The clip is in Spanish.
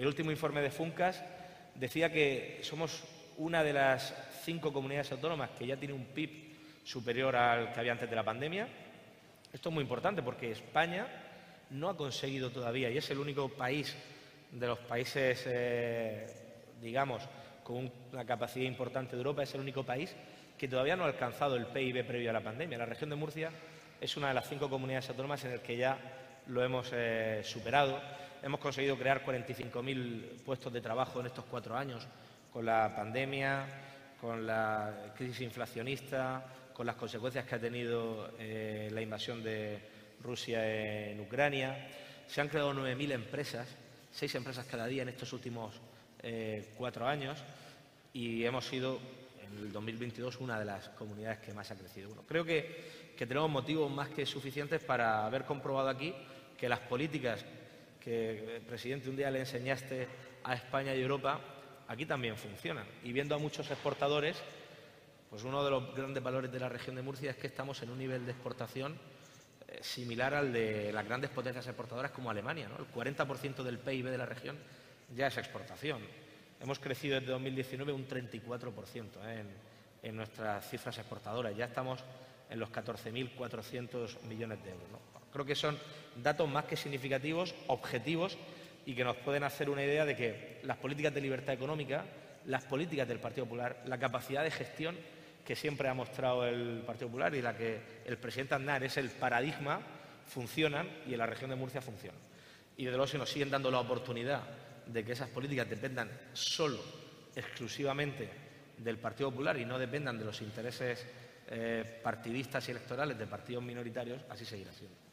El último informe de Funcas decía que somos una de las 5 comunidades autónomas que ya tiene un PIB superior al que había antes de la pandemia. Esto es muy importante porque España no ha conseguido todavía, y es el único país de los países, digamos, con una capacidad importante de Europa, es el único país que todavía no ha alcanzado el PIB previo a la pandemia. La región de Murcia es una de las 5 comunidades autónomas en las que ya lo hemos superado. Hemos conseguido crear 45.000 puestos de trabajo en estos 4 años, con la pandemia, con la crisis inflacionista, con las consecuencias que ha tenido la invasión de Rusia en Ucrania. Se han creado 9.000 empresas, 6 empresas cada día en estos últimos 4 años, y hemos sido en el 2022 una de las comunidades que más ha crecido. Bueno, creo que tenemos motivos más que suficientes para haber comprobado aquí que las políticas que, presidente, un día le enseñaste a España y Europa, aquí también funcionan. Y viendo a muchos exportadores, pues uno de los grandes valores de la región de Murcia es que estamos en un nivel de exportación similar al de las grandes potencias exportadoras como Alemania, ¿no? El 40% del PIB de la región ya es exportación. Hemos crecido desde 2019 un 34% en nuestras cifras exportadoras. Ya estamos en los 14.400 millones de euros, ¿no? Creo que son datos más que significativos, objetivos, y que nos pueden hacer una idea de que las políticas de libertad económica, las políticas del Partido Popular, la capacidad de gestión que siempre ha mostrado el Partido Popular y la que el presidente Aznar es el paradigma, funcionan, y en la región de Murcia funcionan. Y desde luego, si nos siguen dando la oportunidad de que esas políticas dependan solo, exclusivamente del Partido Popular y no dependan de los intereses partidistas y electorales de partidos minoritarios, así seguirá siendo.